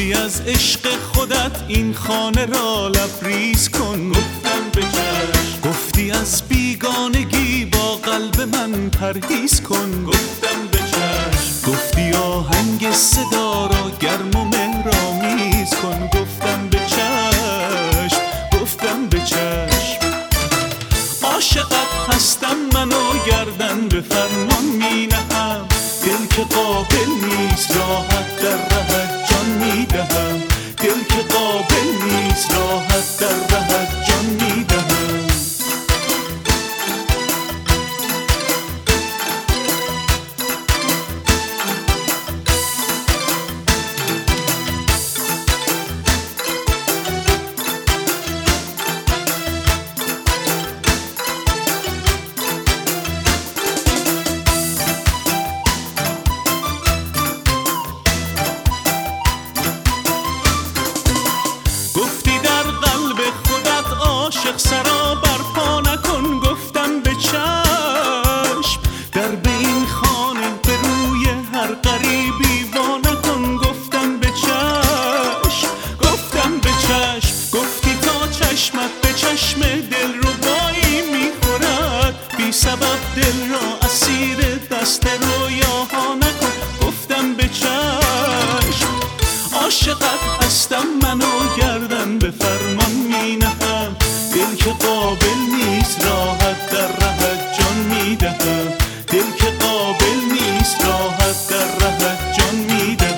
گفتی از عشق خودت این خانه را لبریز کن، گفتم به چشم. گفتی از بیگانگی با قلب من پرهیز کن، گفتم به چشم. گفتی آهنگ صدا را گرم و مهرآمیز کن، گفتم به چشم، گفتم به چشم. عاشقت هستم من و گردن به فرمان می نهم، دل که قابل نیست راحت در رهت جان می دهم، دل که قابل نیست راحت در رهت جان می دهم. عاشق سرا برپا نکن، گفتم به چشم. در به این خانه به روی هر غریبی وا نکن، گفتم به چشم، گفتم به چشم. گفتی تا چشمت به چشم دل ربایی میخورد، بی سبب دل را اسیر دست رویاها نکن، گفتم به چشم. عاشقت هستم من و گردن به فرمان می نهم، دل که قابل نیست راحت در رهت جان می دهم، دل که قابل نیست راحت در رهت جان می دهم.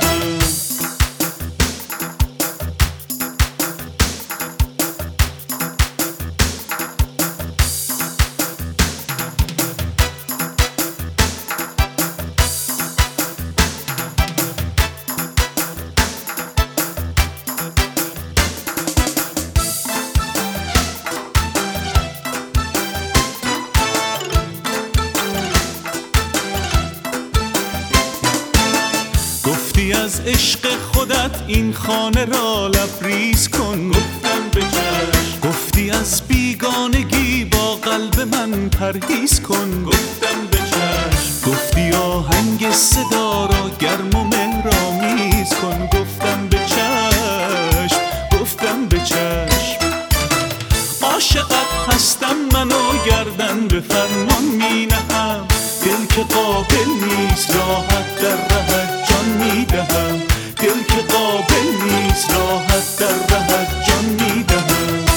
گفتی از عشق خودت این خانه را لبریز کن، گفتم به چشم. گفتی از بیگانگی با قلب من پرهیز کن، گفتم به چشم. گفتی آهنگ صدا را گرم و مهرآمیز کن، گفتم به چشم، گفتم به چشم. عاشقت هستم من و گردن به فرمان می نهم، دل که قابل نیست راحت در رهت جان می دهم، دل که قابل نیست راحت در رهت جان می دهم.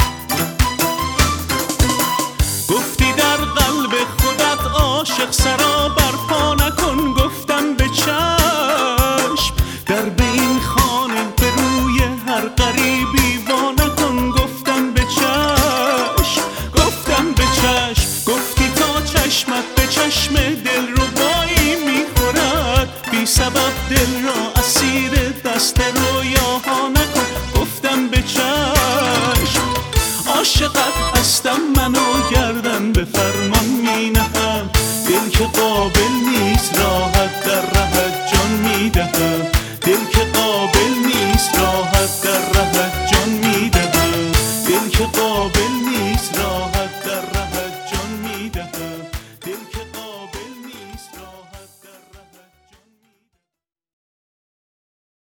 گفتی در قلب خودت عاشق سرا